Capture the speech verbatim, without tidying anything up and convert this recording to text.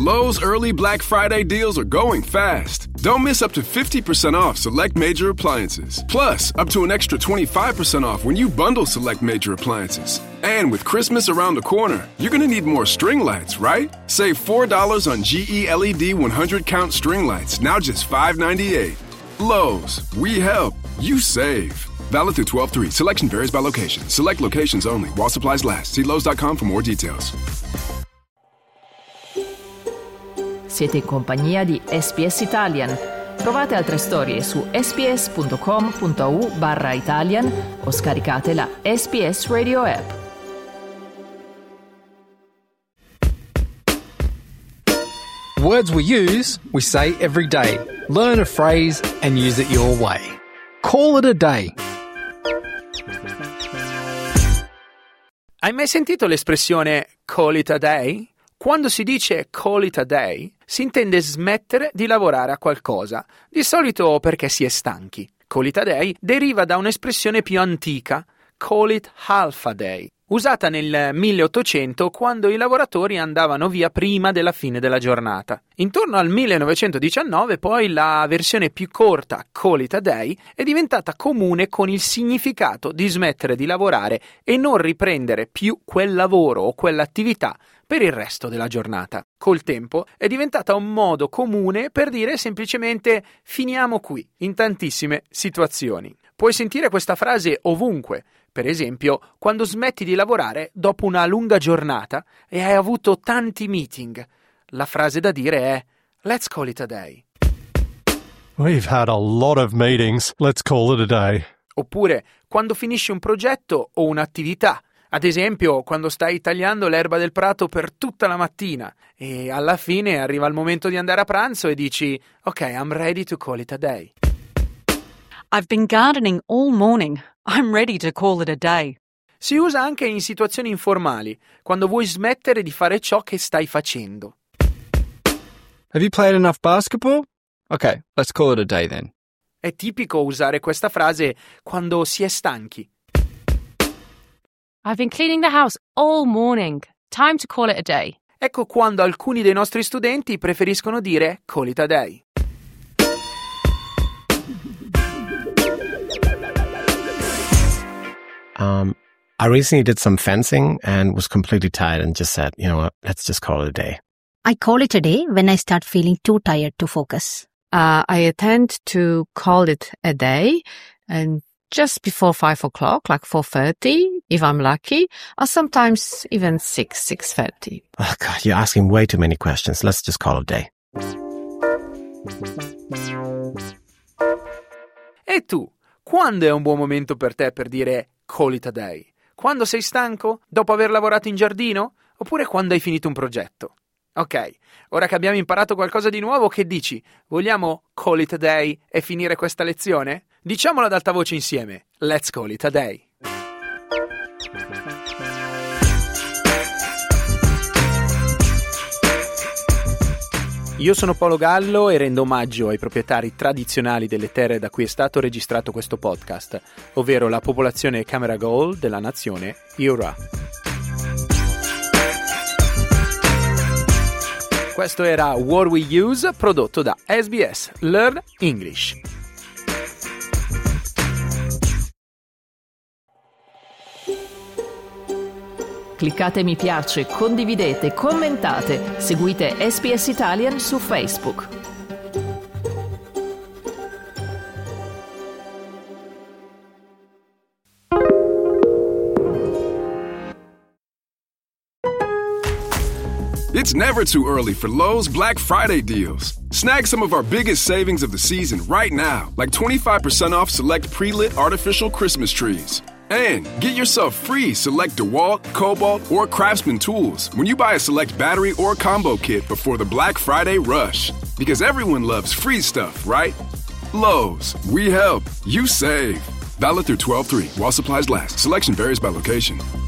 Lowe's early Black Friday deals are going fast. Don't miss up to fifty percent off select major appliances. Plus, up to an extra twenty-five percent off when you bundle select major appliances. And with Christmas around the corner, you're going to need more string lights, right? Save four dollars on G E L E D one hundred count string lights, now just five ninety-eight. Lowe's, we help, you save. Valid through twelve three. Selection varies by location. Select locations only. While supplies last. See Lowe's dot com for more details. Siete in compagnia di S B S Italian. Trovate altre storie su sbs.com.au barra Italian o scaricate la S B S Radio app. Words we use, we say every day. Learn a phrase and use it your way. Call it a day. Hai mai sentito l'espressione call it a day? Quando si dice call it a day, si intende smettere di lavorare a qualcosa, di solito perché si è stanchi. Call it a day deriva da un'espressione più antica, call it half a day, usata nel milleottocento quando i lavoratori andavano via prima della fine della giornata. Intorno al millenovecentodiciannove poi la versione più corta, call it a day, è diventata comune con il significato di smettere di lavorare e non riprendere più quel lavoro o quell'attività per il resto della giornata. Col tempo è diventata un modo comune per dire semplicemente finiamo qui, in tantissime situazioni. Puoi sentire questa frase ovunque, per esempio quando smetti di lavorare dopo una lunga giornata e hai avuto tanti meeting. La frase da dire è let's call it a day. We've had a lot of meetings, let's call it a day. Oppure quando finisci un progetto o un'attività. Ad esempio, quando stai tagliando l'erba del prato per tutta la mattina e alla fine arriva il momento di andare a pranzo e dici ok, I'm ready to call it a day. I've been gardening all morning. I'm ready to call it a day. Si usa anche in situazioni informali, quando vuoi smettere di fare ciò che stai facendo. Have you played enough basketball? Okay, let's call it a day then. È tipico usare questa frase quando si è stanchi. I've been cleaning the house all morning. Time to call it a day. Ecco quando alcuni dei nostri studenti preferiscono dire call it a day. Um, I recently did some fencing and was completely tired and just said, you know what, let's just call it a day. I call it a day when I start feeling too tired to focus. Uh, I tend to call it a day and just before five o'clock, like four thirty, if I'm lucky, or sometimes even six, six thirty. Oh God, you're asking way too many questions. Let's just call it a day. E tu, quando è un buon momento per te per dire call it a day? Quando sei stanco? Dopo aver lavorato in giardino? Oppure quando hai finito un progetto? Ok, ora che abbiamo imparato qualcosa di nuovo, che dici? Vogliamo call it a day e finire questa lezione? Diciamolo ad alta voce insieme. Let's call it a day. Io sono Paolo Gallo e rendo omaggio ai proprietari tradizionali delle terre da cui è stato registrato questo podcast, ovvero la popolazione Cammeraygal della nazione Eora. Questo era What We Use, prodotto da S B S Learn English. Cliccate mi piace, condividete, commentate, seguite S B S Italian su Facebook. It's never too early for Lowe's Black Friday deals. Snag some of our biggest savings of the season right now, like twenty-five percent off select pre-lit artificial Christmas trees. And get yourself free select DeWalt, Cobalt, or Craftsman tools when you buy a select battery or combo kit before the Black Friday rush. Because everyone loves free stuff, right? Lowe's, we help, you save. Valid through twelve three while supplies last. Selection varies by location.